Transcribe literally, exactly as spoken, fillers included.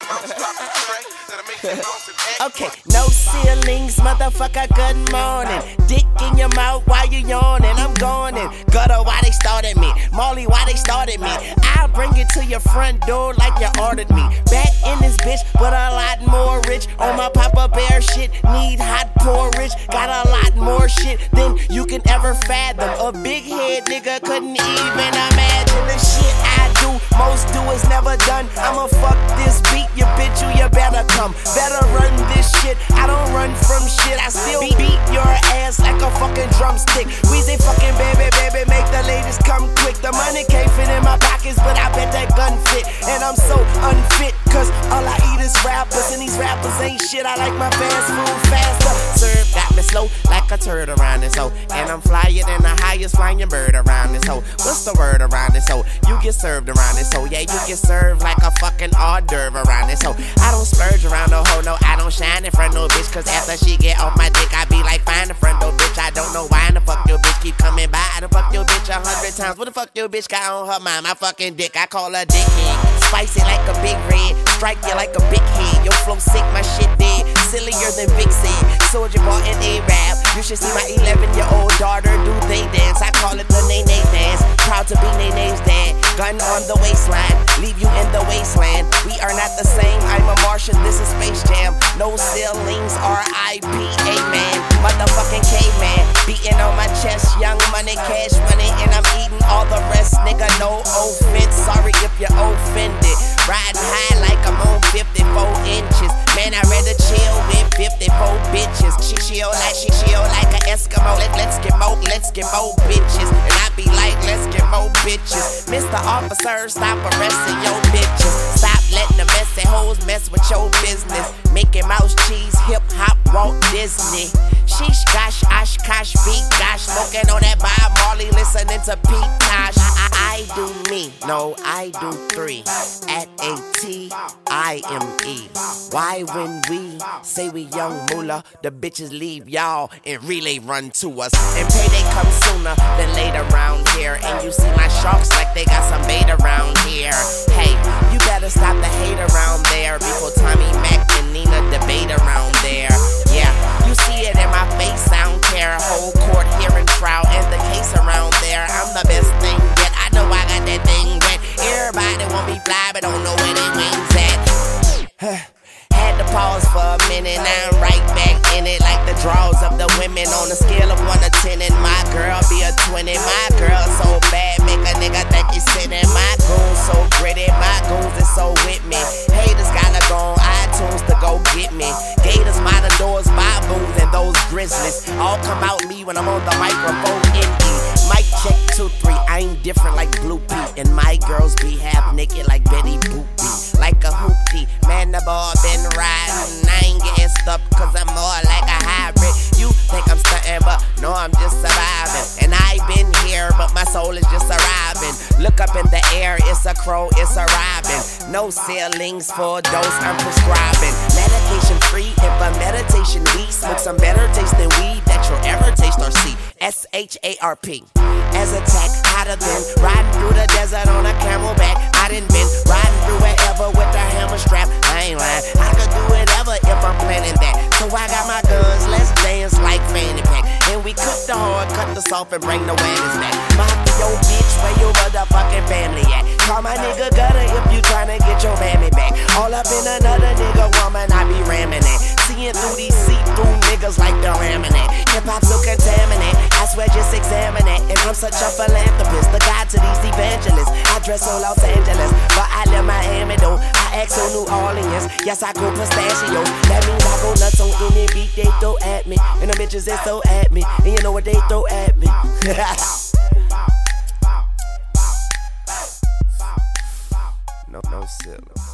Okay, no ceilings, motherfucker, good morning. Dick in your mouth while you yawning, I'm gawning. Gutter, why they started me? Molly, why they started me? I'll bring it to your front door like you ordered me. Back in this bitch, but a lot more rich. On my Papa Bear shit, need hot porridge. Got a lot more shit than you can ever fathom. A big head nigga couldn't even imagine the shit I do. Most do is never done. I'ma fuck this beat, you bitch, you, you better come. Better run this shit, I don't run from shit. I still beat your ass like a fucking drumstick. Weezy fucking baby, baby, make the ladies come quick. The money can't fit in my pockets, but I bet that gun fit. And I'm so unfit, cause all I eat is rappers. And these rappers ain't shit, I like my fast food faster. Serve got me slow like a turd around this hoe. And I'm flyer than the highest flying bird around this hoe. What's the word around this hoe? You get served around this hoe. Yeah, you get served like a fucking hors d'oeuvre around this hoe. I don't splurge around no hoe, no, I don't shine in front no bitch. Cause after she get off my dick, I be like, fine in front no bitch. I don't know why in the fuck your bitch keep coming by. I done fuck your bitch a hundred times. What the fuck your bitch got on her mind? My fucking dick, I call her dickhead. Spicy like a big red, strike you like a big head. Your flow sick, my shit dead, sillier than Big said. Soldier bought an A-Rap. You should see my eleven-year-old daughter do they dance. I call it the Nene dance. Proud to be Nene's dad. Gun on the waistline, leave you in the wasteland. We are not the same, I'm a Martian, this is Space Jam. No ceilings, R I P, amen. Motherfucking caveman, beating on my chest. Young money, cash money, and I'm eating all the rest. Nigga, no offense, sorry if you're offended. Riding high like I'm on fifty-four inches. Man, I'd rather chill with fifty-four bitches. She chill like, she chill like an Eskimo. Let, let's get more, let's get more bitches. And I be like, let's get more bitches. Mister Officer, stop arresting your bitches. Stop letting the messy hoes mess with your business. Mickey Mouse, cheese, hip hop, Walt Disney. Sheesh, gosh, Oshkosh, beat, gosh. Smoking on that Bob Marley, listening to Pete Tosh. I, I do me, no, I do three. At A T I M E. Why when we say we young moolah, the bitches leave y'all and relay run to us. And payday comes sooner than later around here. And you see my sharks like they got some bait around here. Hey, you better stop the hate around there before Tommy Mac and Nina debate around there. Yeah, you see it in my face, I don't care. Whole court hearing trial and the case around there. I'm the best thing yet, I know I got that thing wet. Everybody want me fly, but don't know where they wings at. Had to pause for a minute, now I'm right back in it. Like the draws of the women on a scale of one to ten. And my girl be a twenty. My girl so bad, make a nigga think he's sitting. My goons so gritty, my goons is so with me. Haters gotta go on iTunes to go get me. Gators, Matadors, baboons, and those grizzlies all come out me when I'm on the microphone in E. Mic check two, three, I ain't different like Blue Pete. And my girls be half naked like Betty Boop be. Like a hoopty, man the ball been riding. I ain't getting stuck cause I'm more like a hybrid. You think I'm stunting but no I'm just surviving. And I been here but my soul is just arriving. Look up in the air, it's a crow, it's a robin. No ceilings for dose I'm prescribing. Medication free and for meditation we smoke some better taste than weed that you'll ever taste or see. S H A R P. As attack, hotter than riding through the desert on a camelback. I done been riding through wherever with a hammer strap. I ain't lying, I could do whatever if I'm planning that. So I got my guns, let's dance like fanny pack. And we cook the hard, cut the soft and bring the whammies back. Mafia your bitch, where your motherfucking family at? Call my nigga Gutter if you tryna get your mammy back. All up in another nigga woman, I be ramming it. Seeing through these see-through niggas like the laminate. Hip-hop so contaminate, I swear just examine it. And I'm such a philanthropist, the guide to these evangelists. I dress on Los Angeles, but I live Miami though. I act on New Orleans, yes I go pistachio. That means I go nuts on any beat they throw at me. And the bitches they throw at me, and you know what they throw at me. No, no silly.